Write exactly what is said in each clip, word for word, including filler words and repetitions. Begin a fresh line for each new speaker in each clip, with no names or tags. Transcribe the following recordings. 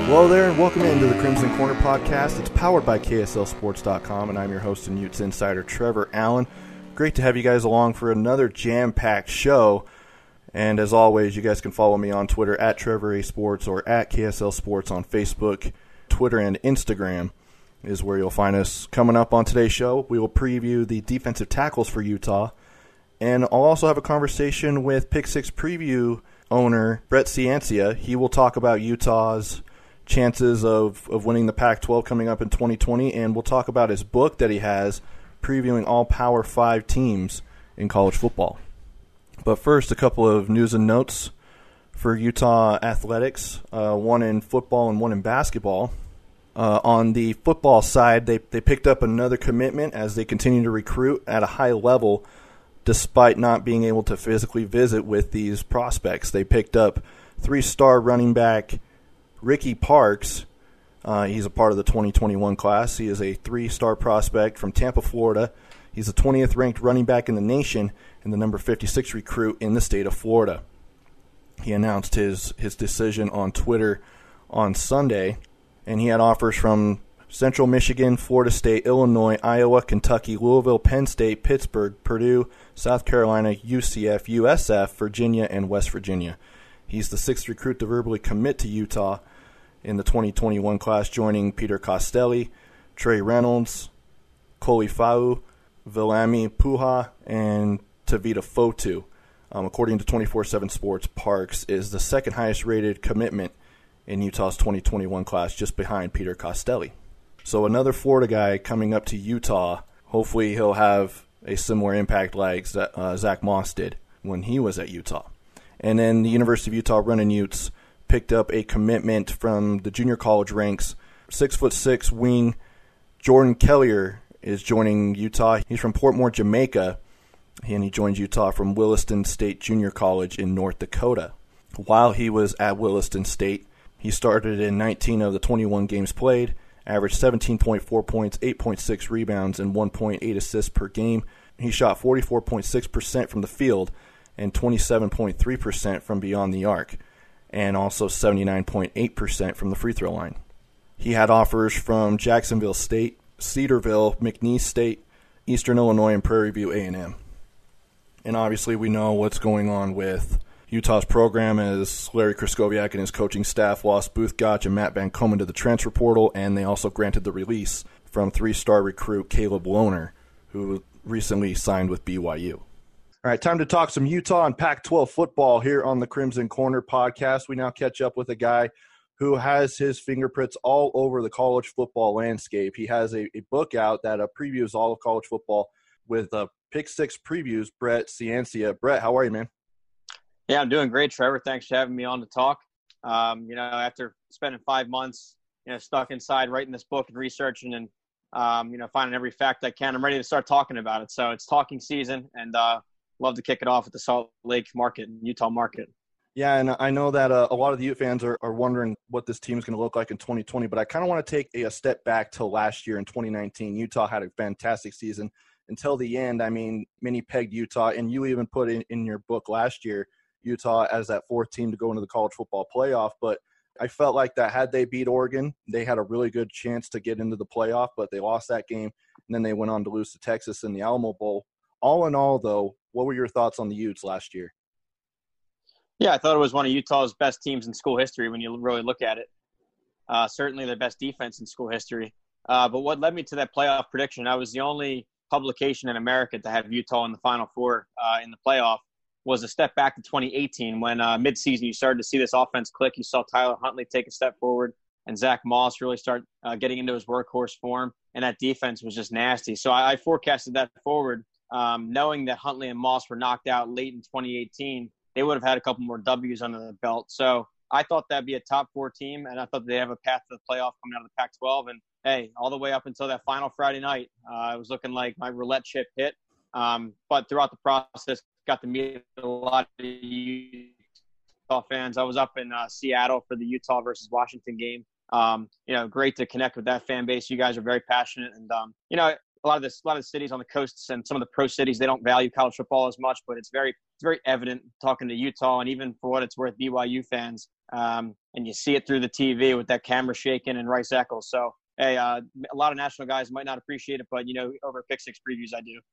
Hello there, and welcome into the Crimson Corner podcast. It's powered by K S L Sports dot com, and I'm your host and Utes insider, Trevor Allen. Great to have you guys along for another jam-packed show. And as always, you guys can follow me on Twitter at Trevor A Sports or at K S L Sports on Facebook. Twitter and Instagram is where you'll find us. Coming up on today's show, we will preview the defensive tackles for Utah. And I'll also have a conversation with Pick Six Preview owner Brett Ciancia. He will talk about Utah's chances of, of winning the Pac twelve coming up in twenty twenty, and we'll talk about his book that he has previewing all Power five teams in college football. But first, a couple of news and notes for Utah athletics, uh, one in football and one in basketball. Uh, on the football side, they, they picked up another commitment as they continue to recruit at a high level despite not being able to physically visit with these prospects. They picked up three-star running back Ricky Parks. Uh, he's a part of the twenty twenty-one class. He is a three-star prospect from Tampa, Florida. He's the twentieth ranked running back in the nation and the number fifty-six recruit in the state of Florida. He announced his, his decision on Twitter on Sunday, and he had offers from Central Michigan, Florida State, Illinois, Iowa, Kentucky, Louisville, Penn State, Pittsburgh, Purdue, South Carolina, U C F, U S F, Virginia, and West Virginia. He's the sixth recruit to verbally commit to Utah in the twenty twenty-one class, joining Peter Costelli, Trey Reynolds, Koli Fau, Viliami Puha, and Tavita Fotu. Um, according to twenty-four seven Sports, Parks is the second highest rated commitment in Utah's twenty twenty-one class, just behind Peter Costelli. So another Florida guy coming up to Utah. Hopefully he'll have a similar impact like uh, Zach Moss did when he was at Utah. And then the University of Utah Running Utes picked up a commitment from the junior college ranks. Six foot six wing Jordan Kellier is joining Utah. He's from Portmore, Jamaica, and he joins Utah from Williston State Junior College in North Dakota. While he was at Williston State, he started in nineteen of the twenty-one games played, averaged seventeen point four points, eight point six rebounds, and one point eight assists per game. He shot forty-four point six percent from the field and twenty-seven point three percent from beyond the arc, and also seventy-nine point eight percent from the free throw line. He had offers from Jacksonville State, Cedarville, McNeese State, Eastern Illinois, and Prairie View A and M. And obviously we know what's going on with Utah's program as Larry Kraskowiak and his coaching staff lost Booth Gotch and Matt Van Komen to the transfer portal, and they also granted the release from three-star recruit Caleb Lohner, who recently signed with B Y U. All right, time to talk some Utah and Pac twelve football here on the Crimson Corner podcast. We now catch up with a guy who has his fingerprints all over the college football landscape. He has a, a book out that uh, previews all of college football with uh, Pick Six Previews, Brett Ciancia. Brett, how are you, man?
Yeah, I'm doing great, Trevor. Thanks for having me on to talk. Um, you know, after spending five months, you know, stuck inside writing this book and researching and, um, you know, finding every fact I can, I'm ready to start talking about it. So it's talking season, and uh, love to kick it off at the Salt Lake market, Utah market.
Yeah, and I know that uh, a lot of the Ute fans are, are wondering what this team is going to look like in twenty twenty, but I kind of want to take a, a step back to last year in twenty nineteen. Utah had a fantastic season until the end. I mean, many pegged Utah, and you even put in, in your book last year Utah as that fourth team to go into the college football playoff, but I felt like that had they beat Oregon, they had a really good chance to get into the playoff, but they lost that game, and then they went on to lose to Texas in the Alamo Bowl. All in all, though, what were your thoughts on the Utes last year?
Yeah, I thought it was one of Utah's best teams in school history when you really look at it. Uh, certainly their best defense in school history. Uh, but what led me to that playoff prediction, I was the only publication in America to have Utah in the Final Four uh, in the playoff, was a step back to twenty eighteen when uh, midseason you started to see this offense click. You saw Tyler Huntley take a step forward and Zach Moss really start uh, getting into his workhorse form, and that defense was just nasty. So I, I forecasted that forward, um, knowing that Huntley and Moss were knocked out late in twenty eighteen. They would have had a couple more W's under the belt. So I thought that'd be a top four team, and I thought they'd have a path to the playoff coming out of the Pac twelve. And, hey, all the way up until that final Friday night, uh, it was looking like my roulette chip hit. Um, but throughout the process, got to meet a lot of Utah fans. I was up in uh, Seattle for the Utah versus Washington game. Um, you know, great to connect with that fan base. You guys are very passionate. And, um, you know, a lot of this, a lot of the cities on the coasts and some of the pro cities, they don't value college football as much, but it's very, it's very evident talking to Utah, and even for what it's worth, B Y U fans. Um, and you see it through the T V with that camera shaking and Rice Eccles. So, hey, uh, a lot of national guys might not appreciate it, but, you know, over Pick Six previews, I do.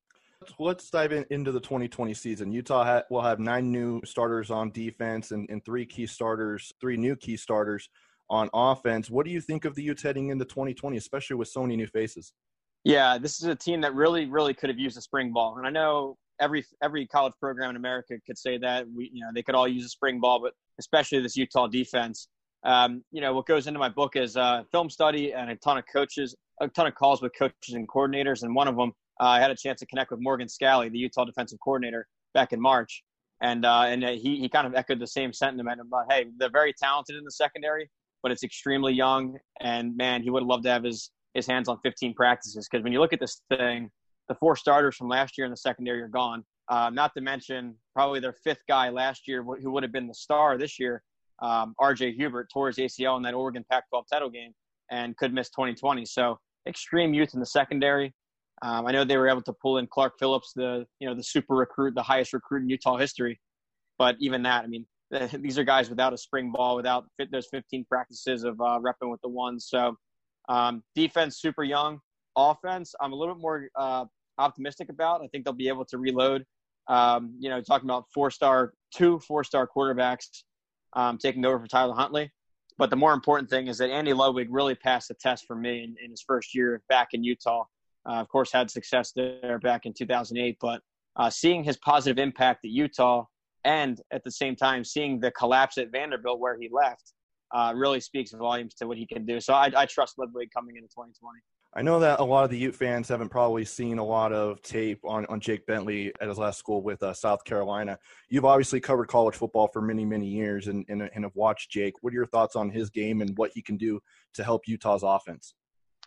Let's dive in, into the twenty twenty season. Utah ha- will have nine new starters on defense and, and three key starters, three new key starters on offense. What do you think of the Utes heading into twenty twenty, especially with so many new faces?
Yeah, this is a team that really, really could have used a spring ball. And I know every every college program in America could say that. We, you know, they could all use a spring ball, but especially this Utah defense. Um, you know, what goes into my book is uh, film study and a ton of coaches, a ton of calls with coaches and coordinators. And one of them, uh, I had a chance to connect with Morgan Scalley, the Utah defensive coordinator, back in March. And uh, and he, he kind of echoed the same sentiment about, hey, they're very talented in the secondary, but it's extremely young. And, man, he would have loved to have his, his hands on fifteen practices. Because when you look at this thing, the four starters from last year in the secondary are gone. Uh, not to mention probably their fifth guy last year who would have been the star this year, um, R J Hubert, tore his A C L in that Oregon Pac twelve title game and could miss twenty twenty. So extreme youth in the secondary. Um, I know they were able to pull in Clark Phillips, the you know the super recruit, the highest recruit in Utah history. But even that, I mean, these are guys without a spring ball, without fit those fifteen practices of uh, repping with the ones. So um, defense, super young. Offense, I'm a little bit more uh, optimistic about. I think they'll be able to reload. Um, you know, talking about four-star, two four-star quarterbacks um, taking over for Tyler Huntley. But the more important thing is that Andy Ludwig really passed the test for me in, in his first year back in Utah. Uh, of course, had success there back in two thousand eight. But uh, seeing his positive impact at Utah and at the same time seeing the collapse at Vanderbilt where he left uh, really speaks volumes to what he can do. So I, I trust Ludwig coming into twenty twenty.
I know that a lot of the Ute fans haven't probably seen a lot of tape on, on Jake Bentley at his last school with uh, South Carolina. You've obviously covered college football for many, many years and, and, and have watched Jake. What are your thoughts on his game and what he can do to help Utah's offense?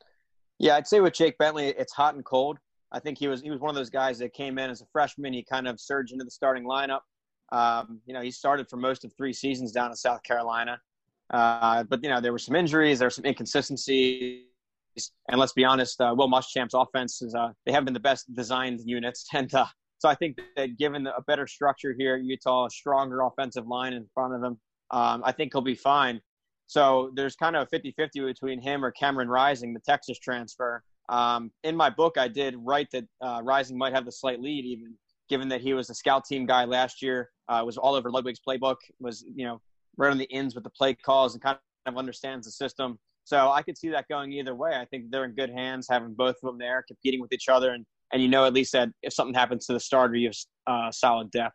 Yeah, I'd say with Jake Bentley, it's hot and cold. I think he was he was one of those guys that came in as a freshman. He kind of surged into the starting lineup. Um, you know, he started for most of three seasons down in South Carolina. Uh, but, you know, there were some injuries. There were some inconsistencies. And let's be honest, uh, Will Muschamp's offense is uh, they have been the best designed units. And uh, so I think that given a better structure here at Utah, a stronger offensive line in front of him, um, I think he'll be fine. So there's kind of a fifty-fifty between him or Cameron Rising, the Texas transfer. Um, in my book, I did write that uh, Rising might have the slight lead, even given that he was a scout team guy last year, uh, was all over Ludwig's playbook, was, you know, right on the ends with the play calls and kind of understands the system. So I could see that going either way. I think they're in good hands, having both of them there, competing with each other. And, and you know, at least that if something happens to the starter, you have uh, solid depth.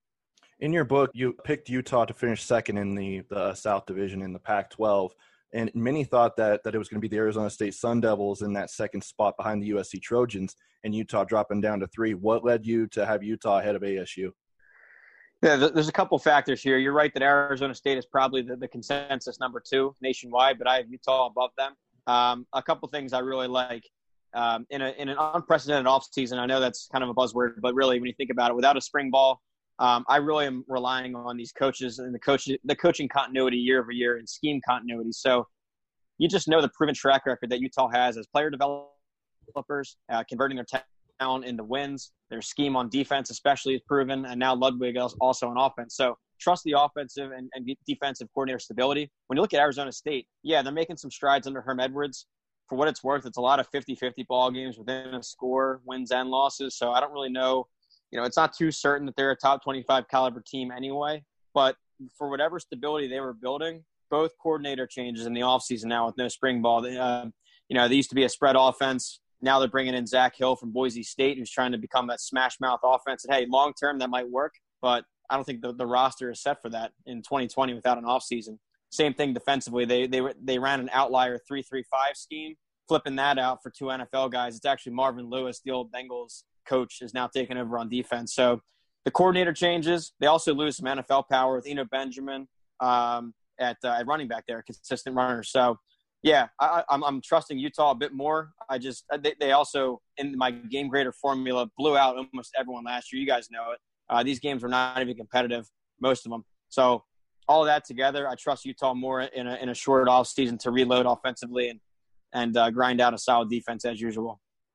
In your book, you picked Utah to finish second in the, the South Division in the Pac twelve, and many thought that, that it was going to be the Arizona State Sun Devils in that second spot behind the U S C Trojans, and Utah dropping down to three. What led you to have Utah ahead of A S U?
Yeah, there's a couple factors here. You're right that Arizona State is probably the, the consensus number two nationwide, but I have Utah above them. Um, a couple things I really like. Um, in, a, in an unprecedented offseason, I know that's kind of a buzzword, but really when you think about it, without a spring ball, Um, I really am relying on these coaches and the coach, the coaching continuity year over year and scheme continuity. So you just know the proven track record that Utah has as player developers, uh, converting their talent into wins. Their scheme on defense especially is proven, and now Ludwig is also on offense. So trust the offensive and, and defensive coordinator stability. When you look at Arizona State, yeah, they're making some strides under Herm Edwards. For what it's worth, it's a lot of fifty-fifty ball games within a score, wins and losses. So I don't really know. You know, it's not too certain that they're a top twenty-five caliber team anyway, but for whatever stability they were building, both coordinator changes in the offseason now with no spring ball. They, uh, you know, they used to be a spread offense. Now they're bringing in Zach Hill from Boise State, who's trying to become that smash mouth offense. And hey, long term that might work, but I don't think the, the roster is set for that in twenty twenty without an offseason. Same thing defensively. They they they ran an outlier three three five scheme, flipping that out for two N F L guys. It's actually Marvin Lewis, the old Bengals coach, is now taking over on defense. So the coordinator changes. They also lose some N F L power with Eno Benjamin um, at, uh, at running back there, consistent runner. So, yeah, I, I'm, I'm trusting Utah a bit more. I just they, they also, in my game grader formula, blew out almost everyone last year. You guys know it. Uh, these games were not even competitive, most of them. So all of that together, I trust Utah more in a, in a short off season to reload offensively and, and uh, grind out a solid defense as usual.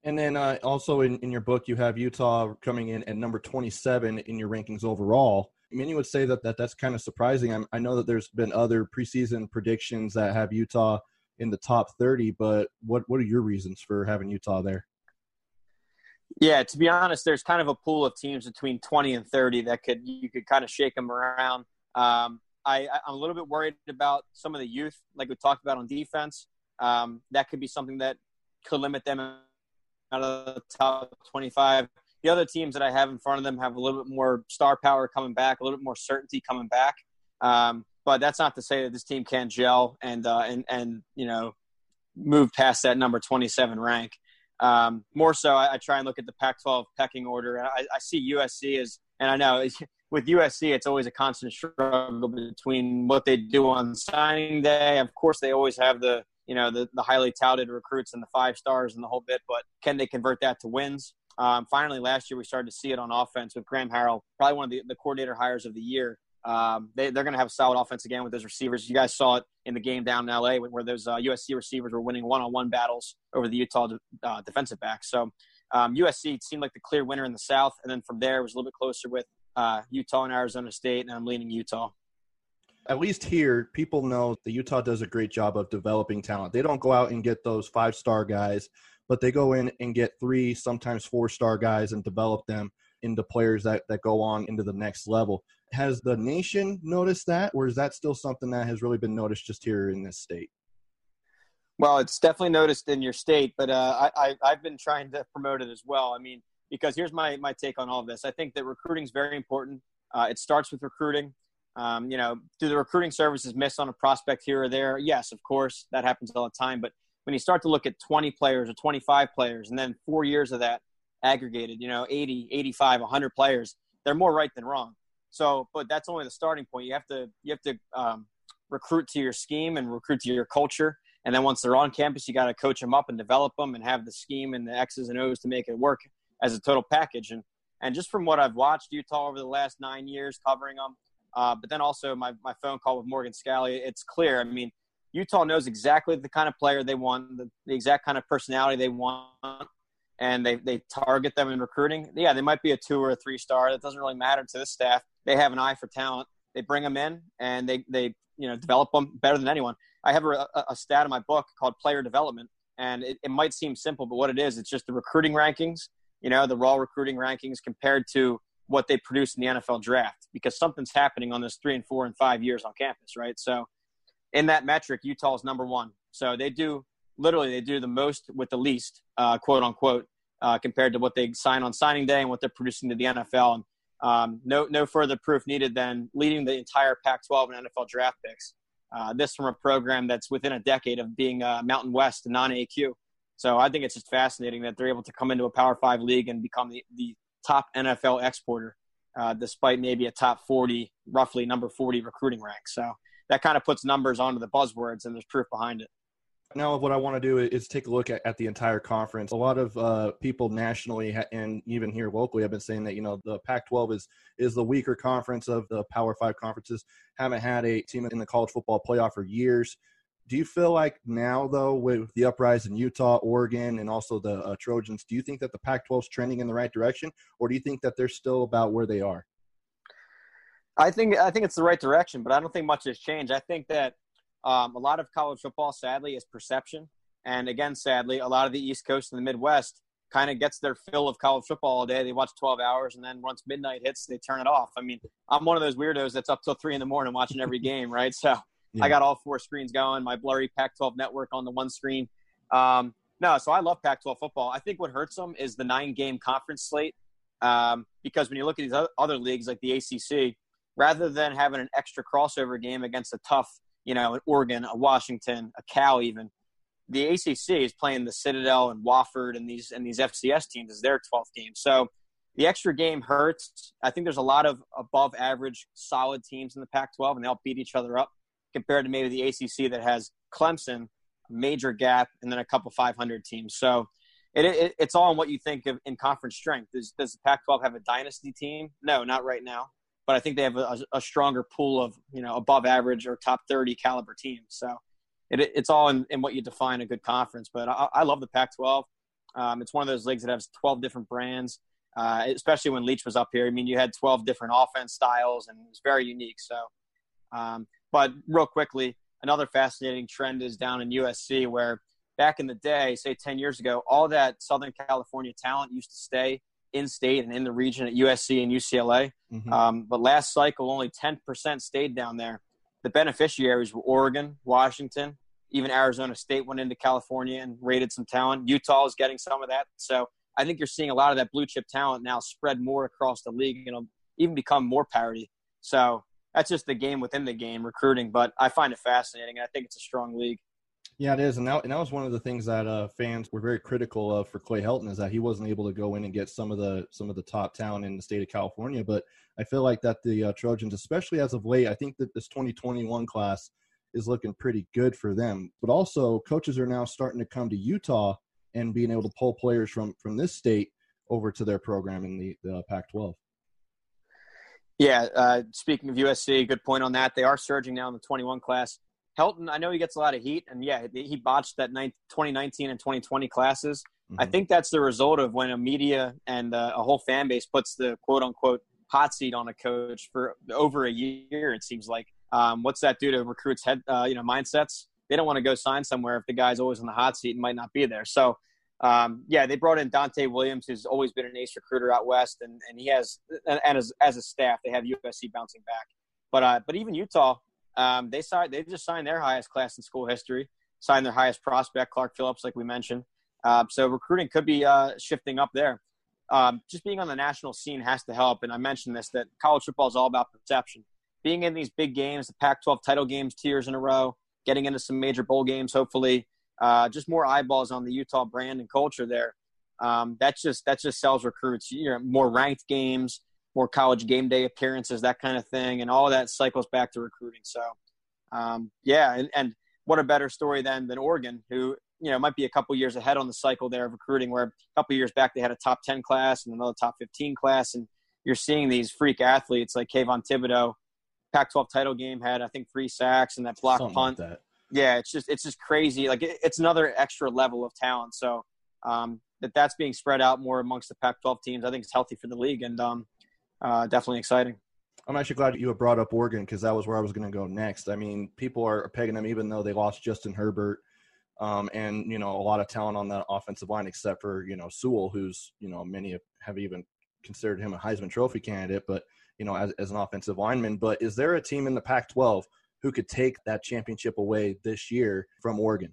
And then uh, also in, in your book, you have Utah coming in at number twenty-seven in your rankings overall. Many would say that, that that's kind of surprising. I'm, I know that there's been other preseason predictions that have Utah in the top thirty, but what, what are your reasons for having Utah there?
Yeah, to be honest, there's kind of a pool of teams between twenty and thirty that could you could kind of shake them around. Um, I, I'm a little bit worried about some of the youth, like we talked about on defense. Um, that could be something that could limit them out of the top twenty-five. The other teams that I have in front of them have a little bit more star power coming back, a little bit more certainty coming back. Um, but that's not to say that this team can't gel and uh, and and you know move past that number twenty-seven rank. Um, more so, I, I try and look at the Pac twelve pecking order. I, I see U S C as, and I know with U S C, it's always a constant struggle between what they do on signing day. Of course, they always have the you know the the highly touted recruits and the five stars and the whole bit, but can they convert that to wins? Um, finally, last year we started to see it on offense with Graham Harrell, probably one of the, the coordinator hires of the year. Um, they, they're going to have a solid offense again with those receivers. You guys saw it in the game down in L A where those uh, U S C receivers were winning one-on-one battles over the Utah uh, defensive backs. So um, U S C seemed like the clear winner in the South, and then from there it was a little bit closer with uh, Utah and Arizona State, and I'm leaning Utah.
At least here, people know that Utah does a great job of developing talent. They don't go out and get those five-star guys, but they go in and get three, sometimes four-star guys and develop them into players that, that go on into the next level. Has the nation noticed that, or is that still something that has really been noticed just here in this state?
Well, it's definitely noticed in your state, but uh, I, I, I've been trying to promote it as well. I mean, because here's my, my take on all of this. I think that recruiting is very important. Uh, it starts with recruiting. Um, you know, do the recruiting services miss on a prospect here or there? Yes, of course, that happens all the time. But when you start to look at twenty players or twenty-five players, and then four years of that aggregated, you know, eighty, eighty-five, one hundred players, they're more right than wrong. So, but that's only the starting point. You have to, you have to um, recruit to your scheme and recruit to your culture. And then once they're on campus, you got to coach them up and develop them and have the scheme and the X's and O's to make it work as a total package. And, and just from what I've watched Utah over the last nine years covering them, uh, but then also my, my phone call with Morgan Scalley, it's clear. I mean, Utah knows exactly the kind of player they want, the, the exact kind of personality they want, and they, they target them in recruiting. Yeah, they might be a two or a three star. That doesn't really matter to this staff. They have an eye for talent. They bring them in, and they, they you know, develop them better than anyone. I have a, a stat in my book called player development, and it, it might seem simple, but what it is, it's just the recruiting rankings, you know, the raw recruiting rankings compared to what they produce in the N F L draft, because something's happening on those three and four and five years on campus, right? So in that metric, Utah is number one. So they do literally they do the most with the least, uh, quote unquote, uh, compared to what they sign on signing day and what they're producing to the N F L. And um, no no further proof needed than leading the entire Pac twelve and N F L draft picks. Uh, this from a program that's within a decade of being uh, Mountain West and non-A Q. So I think it's just fascinating that they're able to come into a Power Five league and become the, the top N F L exporter, uh, despite maybe a top forty, roughly number forty recruiting rank. So that kind of puts numbers onto the buzzwords, and there's proof behind it.
Now, what I want to do is take a look at, at the entire conference. A lot of uh, people nationally ha- and even here locally have been saying that, you know, the Pac twelve is is the weaker conference of the Power Five conferences. Haven't had a team in the college football playoff for years. Do you feel like now, though, with the uprise in Utah, Oregon, and also the uh, Trojans, do you think that the Pac twelve is trending in the right direction, or do you think that they're still about where they are?
I think I think it's the right direction, but I don't think much has changed. I think that um, a lot of college football, sadly, is perception. And again, sadly, a lot of the East Coast and the Midwest kind of gets their fill of college football all day. They watch twelve hours, and then once midnight hits, they turn it off. I mean, I'm one of those weirdos that's up till three in the morning watching every game, right? So yeah. I got all four screens going, my blurry Pac twelve network on the one screen. Um, no, so I love Pac twelve football. I think what hurts them is the nine-game conference slate, um, because when you look at these other leagues like the A C C, rather than having an extra crossover game against a tough, you know, an Oregon, a Washington, a Cal even, the A C C is playing the Citadel and Wofford and these and these F C S teams as their twelfth game. So the extra game hurts. I think there's a lot of above average solid teams in the Pac twelve, and they all beat each other up compared to maybe the A C C that has Clemson, major gap, and then a couple five hundred teams. So it, it it's all on what you think of in conference strength. Does, does the Pac twelve have a dynasty team? No, not right now. But I think they have a, a stronger pool of, you know, above average or top thirty caliber teams. So it, it's all in, in what you define a good conference. But I, I love the Pac twelve. Um, it's one of those leagues that has twelve different brands, uh, especially when Leach was up here. I mean, you had twelve different offense styles, and it was very unique. So, um, but real quickly, another fascinating trend is down in U S C, where back in the day, say ten years ago, all that Southern California talent used to stay in-state and in the region at U S C and U C L A. Mm-hmm. Um, but last cycle, only ten percent stayed down there. The beneficiaries were Oregon, Washington, even Arizona State went into California and raided some talent. Utah is getting some of that. So I think you're seeing a lot of that blue chip talent now spread more across the league and it'll even become more parity. So that's just the game within the game, recruiting. But I find it fascinating. I think it's a strong league.
Yeah, it is. And that, and that was one of the things that uh, fans were very critical of for Clay Helton, is that he wasn't able to go in and get some of the some of the top talent in the state of California. But I feel like that the uh, Trojans, especially as of late, I think that this twenty twenty-one class is looking pretty good for them. But also coaches are now starting to come to Utah and being able to pull players from, from this state over to their program in the, the Pac twelve.
Yeah, uh, speaking of U S C, good point on that. They are surging now in the twenty-one class. Helton, I know he gets a lot of heat, and yeah, he botched that twenty nineteen and twenty twenty classes. Mm-hmm. I think that's the result of when a media and uh, a whole fan base puts the quote-unquote hot seat on a coach for over a year, it seems like. Um, what's that do to recruits' head, uh, you know, mindsets? They don't want to go sign somewhere if the guy's always on the hot seat and might not be there. So, um, yeah, they brought in Dante Williams, who's always been an ace recruiter out west, and, and he has – and as, as a staff, they have U S C bouncing back. But uh, but even Utah – Um, they signed. They just signed their highest class in school history. Signed their highest prospect, Clark Phillips, like we mentioned. Uh, so recruiting could be uh, shifting up there. Um, just being on the national scene has to help. And I mentioned this, that college football is all about perception. Being in these big games, the Pac twelve title games two years in a row, getting into some major bowl games, hopefully, uh, just more eyeballs on the Utah brand and culture there. Um, that just that just sells recruits. You know, more ranked games, more college game day appearances, that kind of thing. And all of that cycles back to recruiting. So, um, yeah, and, and what a better story then than Oregon, who, you know, might be a couple years ahead on the cycle there of recruiting, where a couple years back they had a top ten class and another top fifteen class. And you're seeing these freak athletes like Kayvon Thibodeau. Pac twelve title game had, I think, three sacks and that block
Something
punt.
Like that.
Yeah, it's just it's just crazy. Like, it, it's another extra level of talent. So um, that that's being spread out more amongst the Pac twelve teams, I think it's healthy for the league. And um, Uh, definitely exciting.
I'm actually glad you had brought up Oregon, because that was where I was going to go next. I mean, people are pegging them, even though they lost Justin Herbert um, and, you know, a lot of talent on that offensive line, except for, you know, Sewell, who's, you know, many have even considered him a Heisman Trophy candidate, but, you know, as, as an offensive lineman. But is there a team in the Pac twelve who could take that championship away this year from Oregon?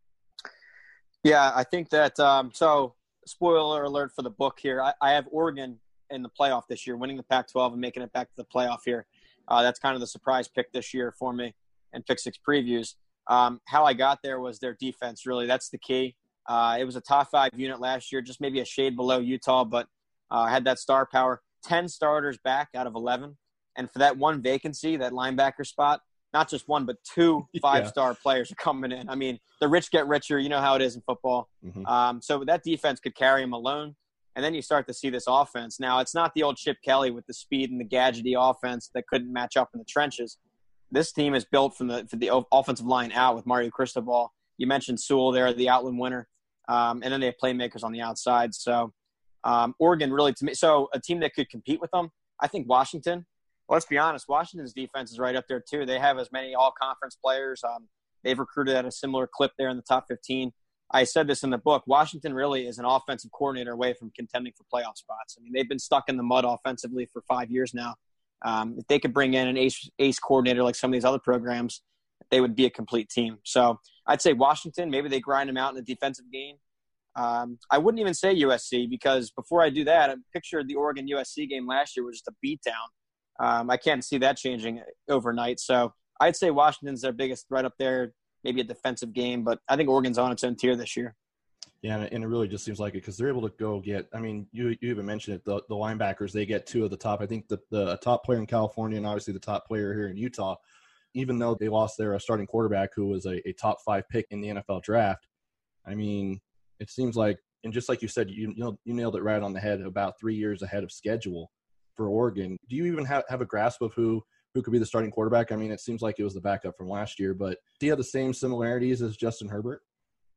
Yeah, I think that um, – so spoiler alert for the book here. I, I have Oregon in the playoff this year, winning the Pac twelve and making it back to the playoff here. Uh, that's kind of the surprise pick this year for me in Pick Six previews. Um, how I got there was their defense, really. That's the key. Uh, it was a top five unit last year, just maybe a shade below Utah, but uh, had that star power. ten starters back out of eleven. And for that one vacancy, that linebacker spot, not just one, but two five-star yeah. players are coming in. I mean, the rich get richer. You know how it is in football. Mm-hmm. Um, so that defense could carry them alone. And then you start to see this offense. Now, it's not the old Chip Kelly with the speed and the gadgety offense that couldn't match up in the trenches. This team is built from the, from the offensive line out with Mario Cristobal. You mentioned Sewell there, the Outland winner. Um, and then they have playmakers on the outside. So um, Oregon really, to me, so a team that could compete with them, I think Washington. Well, let's be honest, Washington's defense is right up there too. They have as many all-conference players. Um, they've recruited at a similar clip there in the top fifteen. I said this in the book, Washington really is an offensive coordinator away from contending for playoff spots. I mean, they've been stuck in the mud offensively for five years now. Um, if they could bring in an ace, ace coordinator like some of these other programs, they would be a complete team. So I'd say Washington, maybe they grind them out in the defensive game. Um, I wouldn't even say U S C, because before I do that, I pictured the Oregon U S C game last year was just a beatdown. Um, I can't see that changing overnight. So I'd say Washington's their biggest threat up there. Maybe a defensive game, but I think Oregon's on its own tier this year.
Yeah, and it really just seems like it, because they're able to go get – I mean, you you even mentioned it, the, the linebackers, they get two of the top. I think the, the top player in California and obviously the top player here in Utah, even though they lost their starting quarterback who was a, a top five pick in the N F L draft, I mean, it seems like – and just like you said, you, you, know, you nailed it right on the head, about three years ahead of schedule for Oregon. Do you even have, have a grasp of who – who could be the starting quarterback? I mean, it seems like it was the backup from last year, but do you have the same similarities as Justin Herbert?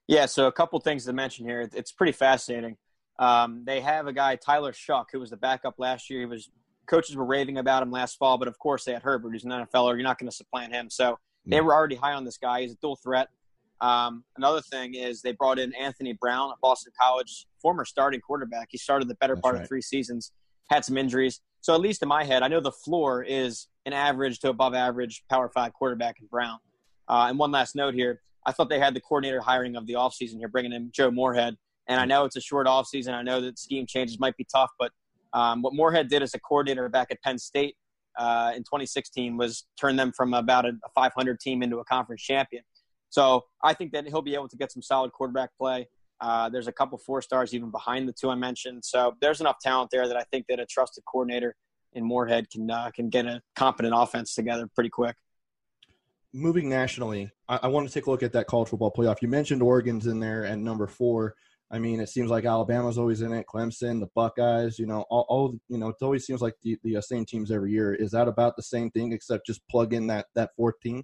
Yeah, so a couple things to mention here. It's pretty fascinating. Um, they have a guy, Tyler Shuck, who was the backup last year. He was coaches were raving about him last fall, but of course they had Herbert, who's an N F L er. You're not going to supplant him. So they
Yeah.
were already high on this guy. He's a dual threat. Um, another thing is they brought in Anthony Brown, a Boston College former starting quarterback. He started the better
That's
part
right.
of three seasons, had some injuries. So at least in my head, I know the floor is an average to above average Power Five quarterback in Brown. Uh, and one last note here. I thought they had the coordinator hiring of the offseason here, bringing in Joe Moorhead. And I know it's a short offseason. I know that scheme changes might be tough, but um, what Moorhead did as a coordinator back at Penn State uh, in twenty sixteen was turn them from about a, a five hundred team into a conference champion. So I think that he'll be able to get some solid quarterback play. Uh, there's a couple four stars even behind the two I mentioned. So there's enough talent there that I think that a trusted coordinator in Moorhead can uh, can get a competent offense together pretty quick.
Moving nationally, I, I want to take a look at that college football playoff. You mentioned Oregon's in there at number four. I mean, it seems like Alabama's always in it, Clemson, the Buckeyes, you know, all, all you know, it always seems like the, the same teams every year. Is that about the same thing except just plug in that, that fourth team?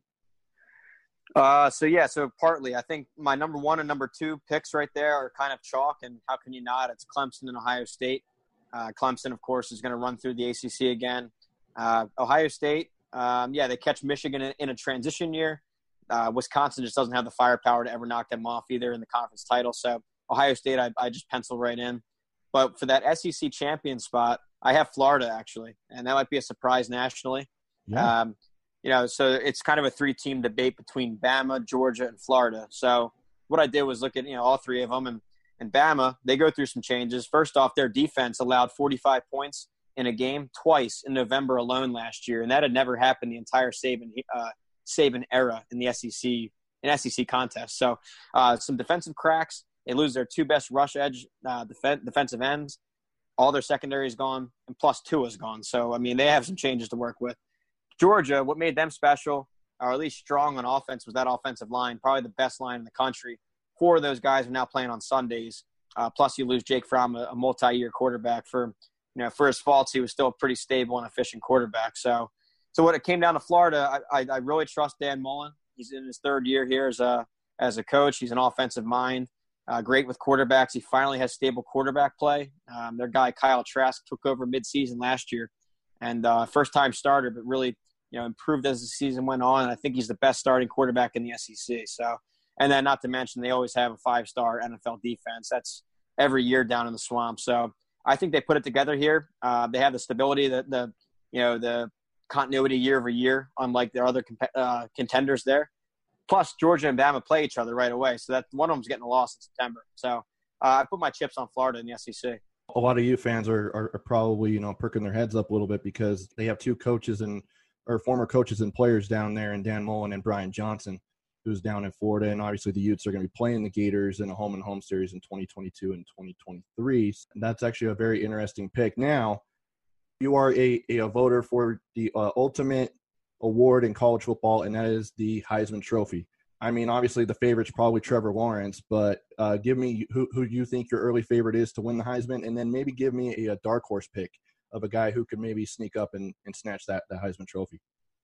Uh, so, yeah, so partly. I think my number one and number two picks right there are kind of chalk, and how can you not? It's Clemson and Ohio State. Uh, Clemson, of course, is going to run through the A C C again. Uh, Ohio State, um, yeah, they catch Michigan in, in a transition year. Uh, Wisconsin just doesn't have the firepower to ever knock them off either in the conference title. So Ohio State, I, I just pencil right in. But for that S E C champion spot, I have Florida, actually, and that might be a surprise nationally.
Yeah.
Um, you know, so it's kind of a three-team debate between Bama, Georgia, and Florida. So what I did was look at, you know, all three of them. And, and Bama, they go through some changes. First off, their defense allowed forty-five points in a game twice in November alone last year, and that had never happened the entire Saban, uh, Saban era in the S E C in S E C contest. So uh, some defensive cracks. They lose their two best rush edge uh, def- defensive ends. All their secondary is gone, and plus two is gone. So, I mean, they have some changes to work with. Georgia, what made them special, or at least strong on offense, was that offensive line, probably the best line in the country. Four of those guys are now playing on Sundays. Uh, plus, you lose Jake Fromm, a, a multi-year quarterback. For you know, for his faults, he was still a pretty stable and efficient quarterback. So, so when it came down to Florida, I, I, I really trust Dan Mullen. He's in his third year here as a as a coach. He's an offensive mind. Uh, great with quarterbacks. He finally has stable quarterback play. Um, their guy, Kyle Trask, took over midseason last year. And uh, first-time starter, but really, you know, improved as the season went on. And I think he's the best starting quarterback in the S E C. So, and then not to mention, they always have a five-star N F L defense. That's every year down in the swamp. So I think they put it together here. Uh, they have the stability, the, the, you know, the continuity year over year, unlike their other comp- uh, contenders there. Plus, Georgia and Bama play each other right away. So that one of them's getting a loss in September. So uh, I put my chips on Florida in the S E C.
A lot of you fans are, are, are probably, you know, perking their heads up a little bit because they have two coaches and or former coaches and players down there, and Dan Mullen and Brian Johnson, who's down in Florida. And obviously the Utes are going to be playing the Gators in a home and home series in twenty twenty-two and twenty twenty-three. And that's actually a very interesting pick. Now, you are a, a, a voter for the uh, ultimate award in college football, and that is the Heisman Trophy. I mean, obviously the favorite's probably Trevor Lawrence, but uh, give me who, who you think your early favorite is to win the Heisman, and then maybe give me a, a dark horse pick of a guy who could maybe sneak up and, and snatch that, that Heisman Trophy.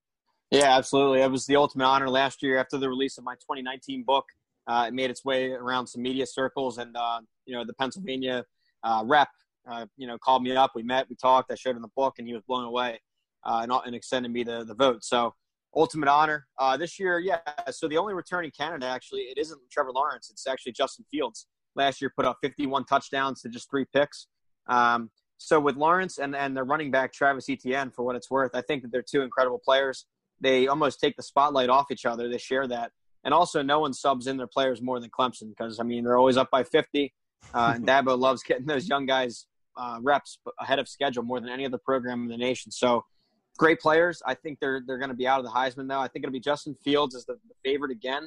Yeah, absolutely. It was the ultimate honor last year after the release of my twenty nineteen book. Uh, it made its way around some media circles, and, uh, you know, the Pennsylvania uh, rep, uh, you know, called me up. We met, we talked, I showed him the book, and he was blown away uh, and, and extended me the, the vote. So, ultimate honor. Uh, this year, yeah, so the only returning candidate, actually, it isn't Trevor Lawrence. It's actually Justin Fields. Last year put up fifty-one touchdowns to just three picks. Um, so with Lawrence and, and their running back, Travis Etienne, for what it's worth, I think that they're two incredible players. They almost take the spotlight off each other. They share that. And also no one subs in their players more than Clemson because, I mean, they're always up by fifty. Uh, and Dabo loves getting those young guys uh, reps ahead of schedule more than any other program in the nation. So, great players. I think they're they're going to be out of the Heisman, though. I think it'll be Justin Fields as the, the favorite again.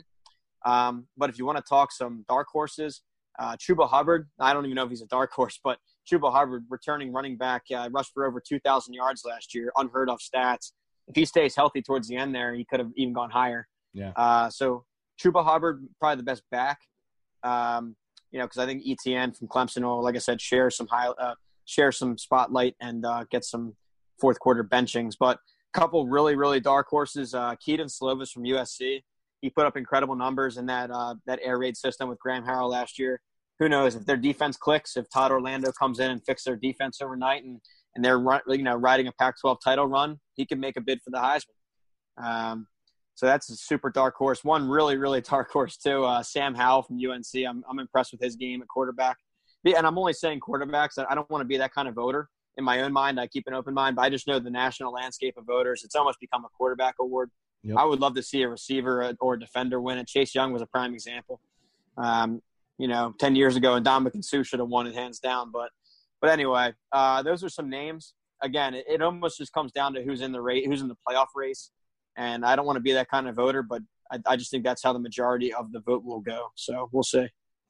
Um, but if you want to talk some dark horses, uh, Chuba Hubbard, I don't even know if he's a dark horse, but Chuba Hubbard, returning running back, uh, rushed for over two thousand yards last year, unheard of stats. If he stays healthy towards the end there, he could have even gone higher.
Yeah.
Uh, so Chuba Hubbard, probably the best back, um, you know, because I think E T N from Clemson will, like I said, share some high, uh, share some spotlight and uh, get some fourth quarter benchings. But a couple really, really dark horses. Uh, Keaton Slovis from U S C. He put up incredible numbers in that uh, that air raid system with Graham Harrell last year. Who knows if their defense clicks, if Todd Orlando comes in and fixes their defense overnight and, and they're run, you know riding a Pac twelve title run, he can make a bid for the Heisman. Um, so that's a super dark horse. One really, really dark horse too, uh, Sam Howell from U N C. I'm I'm impressed with his game at quarterback. And I'm only saying quarterbacks. I don't want to be that kind of voter. In my own mind, I keep an open mind, but I just know the national landscape of voters. It's almost become a quarterback award. Yep. I would love to see a receiver or a defender win it. Chase Young was a prime example. Um, you know, ten years ago, and Ndamukong Suh should have won it hands down. But, but anyway, uh, those are some names. Again, it, it almost just comes down to who's in the race, who's in the playoff race. And I don't want to be that kind of voter, but I, I just think that's how the majority of the vote will go. So we'll see.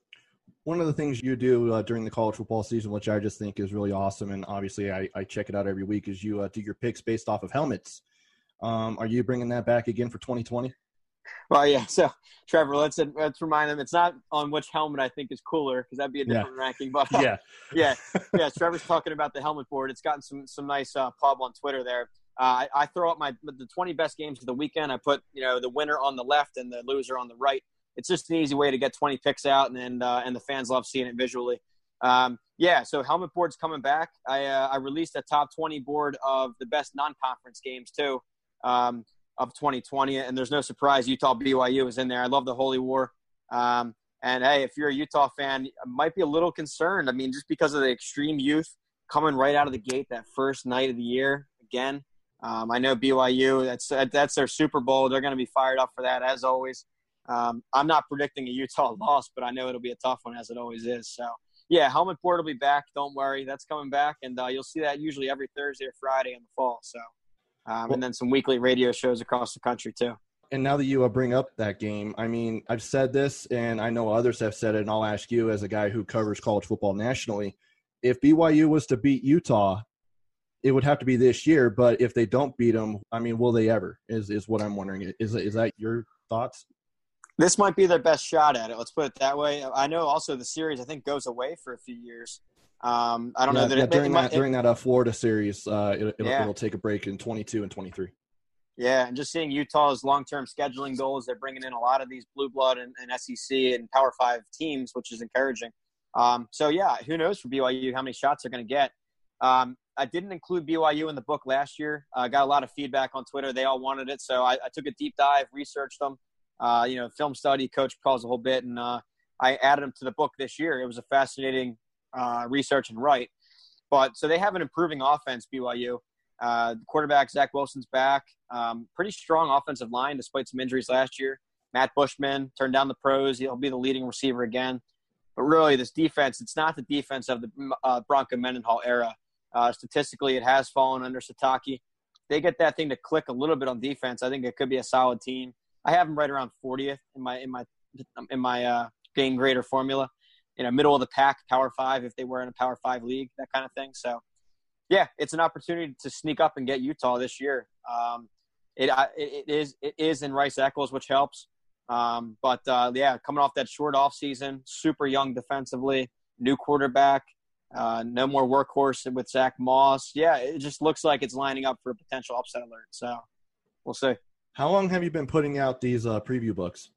One of the things you do uh, during the college football season, which I just think is really awesome, and obviously I, I check it out every week, is you uh, do your picks based off of helmets. Um, are you bringing that back again for twenty twenty?
Well, yeah. So, Trevor, let's let's remind them it's not on which helmet I think is cooler, because that'd be a different yeah. ranking. But uh,
yeah,
yeah, yeah. Trevor's talking about the helmet board. It's gotten some some nice uh, pub on Twitter there. Uh, I, I throw up my the twenty best games of the weekend. I put you know the winner on the left and the loser on the right. It's just an easy way to get twenty picks out, and and, uh, and the fans love seeing it visually. Um, yeah, so helmet board's coming back. I uh, I released a top twenty board of the best non-conference games too um, of twenty twenty, and there's no surprise Utah B Y U is in there. I love the Holy War. Um, and, hey, if you're a Utah fan, I might be a little concerned. I mean, just because of the extreme youth coming right out of the gate that first night of the year again. Um, I know B Y U, that's, that's their Super Bowl. They're going to be fired up for that, as always. Um, I'm not predicting a Utah loss, but I know it'll be a tough one, as it always is. So, yeah, helmet board will be back. Don't worry. That's coming back. And uh, you'll see that usually every Thursday or Friday in the fall. So, um, and then some weekly radio shows across the country too.
And now that you uh, bring up that game, I mean, I've said this, and I know others have said it, and I'll ask you as a guy who covers college football nationally, if B Y U was to beat Utah, it would have to be this year. But if they don't beat them, I mean, will they ever is, is what I'm wondering. Is, is that your thoughts?
This might be their best shot at it. Let's put it that way. I know also the series, I think, goes away for a few years. Um, I don't
yeah,
know that
yeah,
it,
during
it
that
might,
during that uh, Florida series, uh, it, it'll,
yeah.
it'll take a break in twenty-two and twenty-three.
Yeah, and just seeing Utah's long-term scheduling goals, they're bringing in a lot of these blue blood and, and S E C and Power Five teams, which is encouraging. Um, so yeah, who knows for B Y U how many shots they're going to get. Um, I didn't include B Y U in the book last year. I uh, got a lot of feedback on Twitter. They all wanted it, so I, I took a deep dive, researched them. Uh, you know, film study, coach calls a whole bit, and uh, I added them to the book this year. It was a fascinating uh, research and write. But so they have an improving offense, B Y U. Uh, the quarterback, Zach Wilson's back. Um, pretty strong offensive line despite some injuries last year. Matt Bushman turned down the pros. He'll be the leading receiver again. But really, this defense, it's not the defense of the uh, Bronco Mendenhall era. Uh, statistically, it has fallen under Sataki. They get that thing to click a little bit on defense. I think it could be a solid team. I have them right around fortieth in my in my in my uh, game grader formula. You know, middle of the pack, Power Five if they were in a Power Five league, that kind of thing. So, yeah, it's an opportunity to sneak up and get Utah this year. Um, it, it it is it is in Rice Eccles, which helps. Um, but uh, yeah, coming off that short off season, super young defensively, new quarterback, uh, no more workhorse with Zach Moss. Yeah, it just looks like it's lining up for a potential upset alert. So, we'll see.
How long have you been putting out these uh, preview books?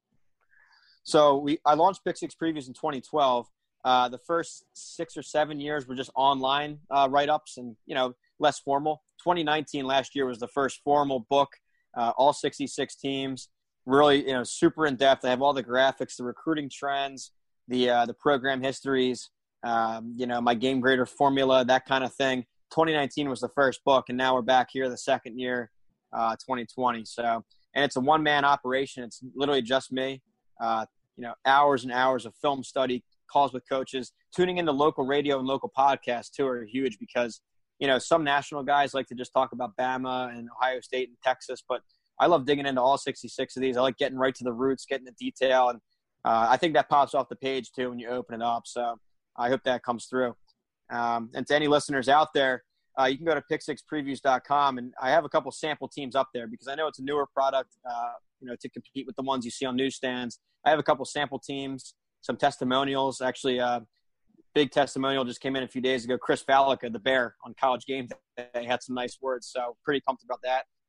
So we I launched Pick Six Previews in twenty twelve. Uh, the first six or seven years were just online uh, write-ups and, you know, less formal. twenty nineteen last year was the first formal book, uh, all sixty-six teams, really, you know, super in-depth. I have all the graphics, the recruiting trends, the uh, the program histories, um, you know, my game grader formula, that kind of thing. twenty nineteen was the first book, and now we're back here the second year. Uh, twenty twenty. So, and it's a one-man operation. It's literally just me. Uh, you know, hours and hours of film study, calls with coaches, tuning into local radio and local podcasts too are huge because, you know, some national guys like to just talk about Bama and Ohio State and Texas, but I love digging into all sixty-six of these. I like getting right to the roots, getting the detail, and uh, I think that pops off the page too when you open it up. So I hope that comes through. Um, and to any listeners out there, Uh, you can go to pick six previews dot com, and I have a couple sample teams up there because I know it's a newer product, uh, you know, to compete with the ones you see on newsstands. I have a couple sample teams, some testimonials. Actually, a uh, big testimonial just came in a few days ago. Chris Fallica, the Bear, on College Game Day, had some nice words, so pretty pumped about that.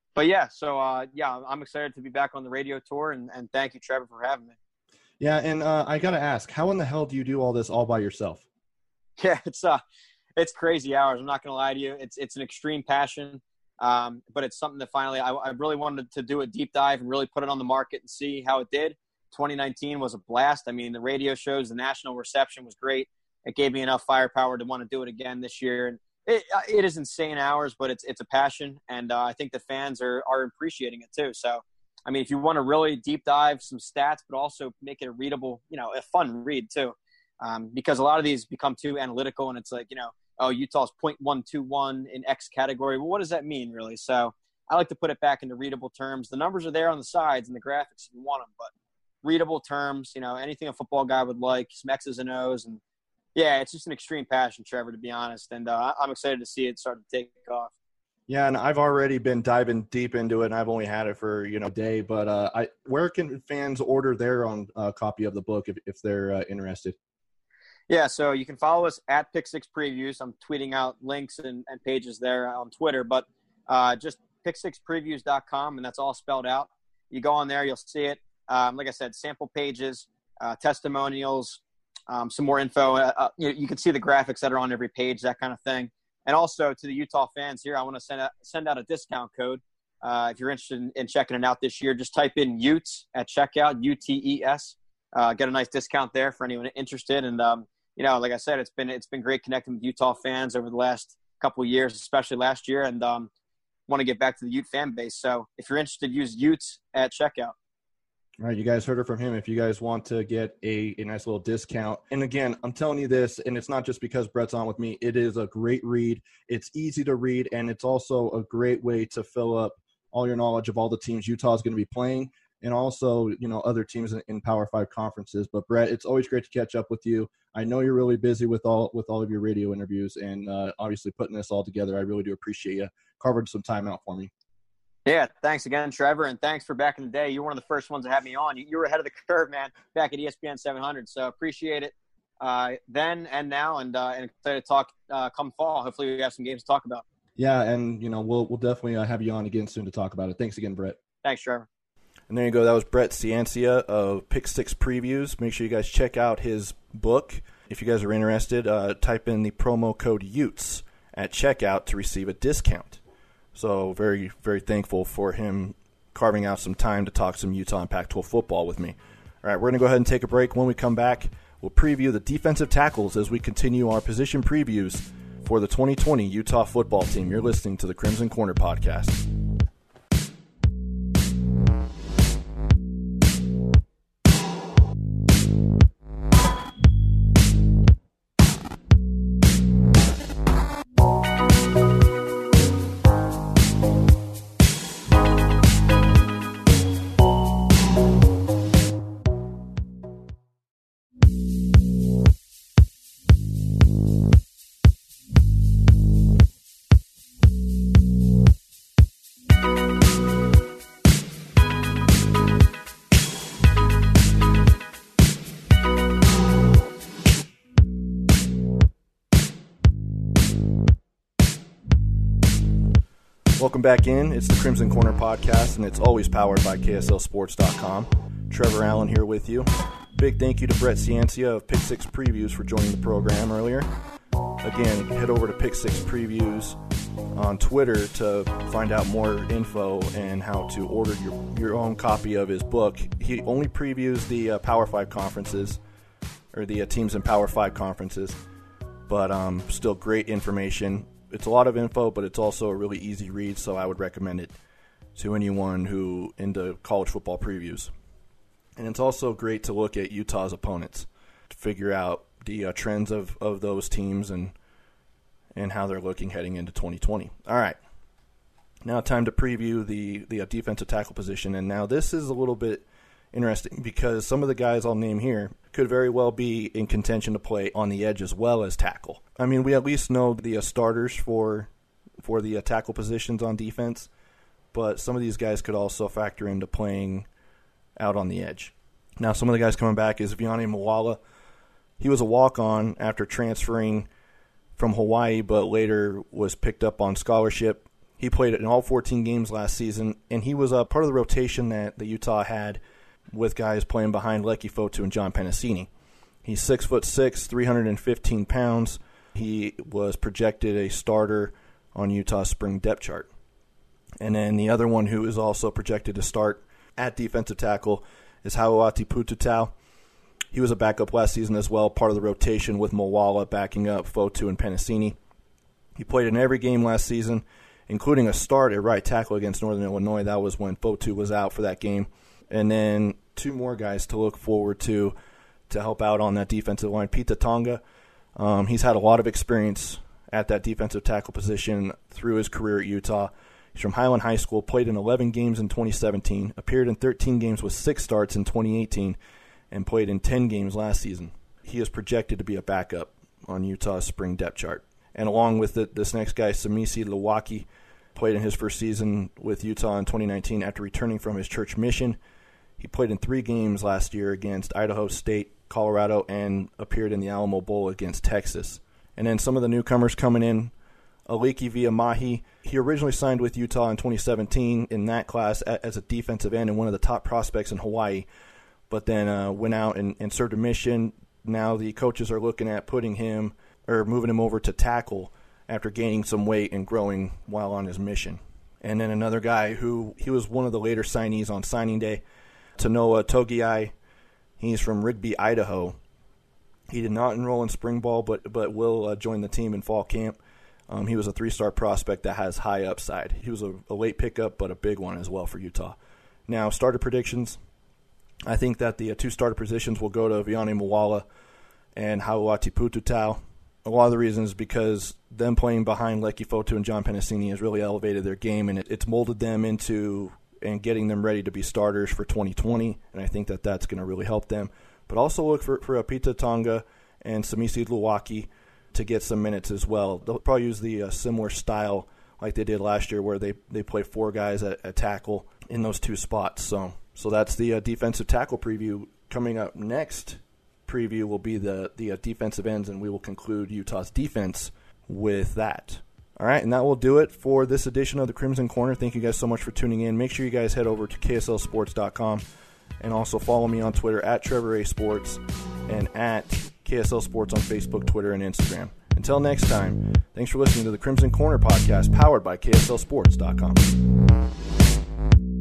but yeah, so uh, yeah, I'm excited to be back on the radio tour, and, and thank you, Trevor, for having me.
Yeah, and uh, I got to ask, how in the hell do you do all this all by yourself?
Yeah, it's uh, it's crazy hours. I'm not going to lie to you. It's it's an extreme passion, um, but it's something that finally I, I really wanted to do a deep dive and really put it on the market and see how it did. twenty nineteen was a blast. I mean, the radio shows, the national reception was great. It gave me enough firepower to want to do it again this year. And it, it is insane hours, but it's it's a passion, and uh, I think the fans are are appreciating it too. So, I mean, if you want to really deep dive some stats, but also make it a readable, you know, a fun read too, um, because a lot of these become too analytical, and it's like, you know, oh, Utah's point one two one in X category. Well, what does that mean really? So I like to put it back into readable terms. The numbers are there on the sides and the graphics if you want them, but readable terms, you know, anything a football guy would like, some X's and O's. And yeah, it's just an extreme passion, Trevor, to be honest. And uh, I'm excited to see it start to take off.
Yeah, and I've already been diving deep into it, and I've only had it for, you know, a day. But uh, I, where can fans order their own uh, copy of the book if, if they're uh, interested?
Yeah, so you can follow us at Pick Six Previews. I'm tweeting out links and, and pages there on Twitter, but uh, just pick six previews dot com, and that's all spelled out. You go on there, you'll see it. Um, like I said, sample pages, uh, testimonials, um, some more info. Uh, you, you can see the graphics that are on every page, that kind of thing. And also to the Utah fans here, I want to send out, send out a discount code. Uh, if you're interested in, in checking it out this year, just type in Utes at checkout, U T E S. Uh, get a nice discount there for anyone interested. And, um, you know, like I said, it's been it's been great connecting with Utah fans over the last couple of years, especially last year, and um, want to get back to the Ute fan base. So if you're interested, use Utes at checkout.
All right, you guys heard it from him. If you guys want to get a, a nice little discount. And again, I'm telling you this, and it's not just because Brett's on with me. It is a great read. It's easy to read, and it's also a great way to fill up all your knowledge of all the teams Utah is going to be playing, and also, you know, other teams in, in Power Five conferences. But Brett, it's always great to catch up with you. I know you're really busy with all with all of your radio interviews, and uh, obviously putting this all together. I really do appreciate you carving some time out for me.
Yeah, thanks again, Trevor, and thanks for back in the day. You were one of the first ones to have me on. You, you were ahead of the curve, man, back at E S P N seven hundred. So appreciate it uh, then and now, and uh, and excited to talk uh, come fall. Hopefully, we have some games to talk about.
Yeah, and you know we'll we'll definitely uh, have you on again soon to talk about it. Thanks again, Brett.
Thanks, Trevor.
And there you go. That was Brett Ciancia of Pick Six Previews. Make sure you guys check out his book. If you guys are interested, uh, type in the promo code Utes at checkout to receive a discount. So very, very thankful for him carving out some time to talk some Utah and Pac twelve football with me. All right, we're going to go ahead and take a break. When we come back, we'll preview the defensive tackles as we continue our position previews for the twenty twenty Utah football team. You're listening to the Crimson Corner Podcast. Welcome back in. It's the Crimson Corner Podcast, and it's always powered by K S L Sports dot com. Trevor Allen here with you. Big thank you to Brett Ciancia of Pick Six Previews for joining the program earlier. Again, head over to Pick Six Previews on Twitter to find out more info and how to order your, your own copy of his book. He only previews the uh, Power Five conferences, or the uh, teams in Power Five conferences, but um, still great information. It's a lot of info, but it's also a really easy read, so I would recommend it to anyone who into college football previews. And it's also great to look at Utah's opponents to figure out the uh, trends of, of those teams and and how they're looking heading into twenty twenty. All right, now time to preview the, the uh, defensive tackle position. And now this is a little bit interesting because some of the guys I'll name here could very well be in contention to play on the edge as well as tackle. I mean, we at least know the uh, starters for for the uh, tackle positions on defense, but some of these guys could also factor into playing out on the edge. Now, some of the guys coming back is Vianney Moala. He was a walk-on after transferring from Hawaii, but later was picked up on scholarship. He played in all fourteen games last season, and he was a part of the rotation that, that Utah had with guys playing behind Leki Fotu and John Penasini. He's six foot six, three hundred fifteen pounds. He was projected a starter on Utah's spring depth chart. And then the other one who is also projected to start at defensive tackle is Hau'ati Pututau. He was a backup last season as well, part of the rotation with Moala backing up Fotu and Penasini. He played in every game last season, including a start at right tackle against Northern Illinois. That was when Fotu was out for that game. And then two more guys to look forward to to help out on that defensive line. Pita Tonga, um, he's had a lot of experience at that defensive tackle position through his career at Utah. He's from Highland High School, played in eleven games in twenty seventeen, appeared in thirteen games with six starts in twenty eighteen, and played in ten games last season. He is projected to be a backup on Utah's spring depth chart. And along with it, this next guy, Samisi Luwaki, played in his first season with Utah in twenty nineteen after returning from his church mission. He played in three games last year against Idaho State, Colorado, and appeared in the Alamo Bowl against Texas. And then some of the newcomers coming in, Aliki Viamahi. He originally signed with Utah in twenty seventeen in that class as a defensive end and one of the top prospects in Hawaii, but then uh, went out and, and served a mission. Now the coaches are looking at putting him or moving him over to tackle after gaining some weight and growing while on his mission. And then another guy who, he was one of the later signees on signing day, Tanoa Togiai. He's from Rigby, Idaho. He did not enroll in spring ball, but but will uh, join the team in fall camp. Um, he was a three-star prospect that has high upside. He was a, a late pickup, but a big one as well for Utah. Now, starter predictions. I think that the uh, two starter positions will go to Viane Moala and Hau'ati Pututau. A lot of the reasons because them playing behind Leki Fotu and John Penasini has really elevated their game, and it, it's molded them into and getting them ready to be starters for twenty twenty, and I think that that's going to really help them. But also look for, for Pita Tonga and Samisi Luwaki to get some minutes as well. They'll probably use the uh, similar style like they did last year where they, they play four guys at, at tackle in those two spots. So so that's the uh, defensive tackle preview. Coming up next preview will be the, the uh, defensive ends, and we will conclude Utah's defense with that. All right, and that will do it for this edition of the Crimson Corner. Thank you guys so much for tuning in. Make sure you guys head over to K S L sports dot com and also follow me on Twitter at Trevor A. Sports and at K S L Sports on Facebook, Twitter, and Instagram. Until next time, thanks for listening to the Crimson Corner podcast powered by K S L sports dot com.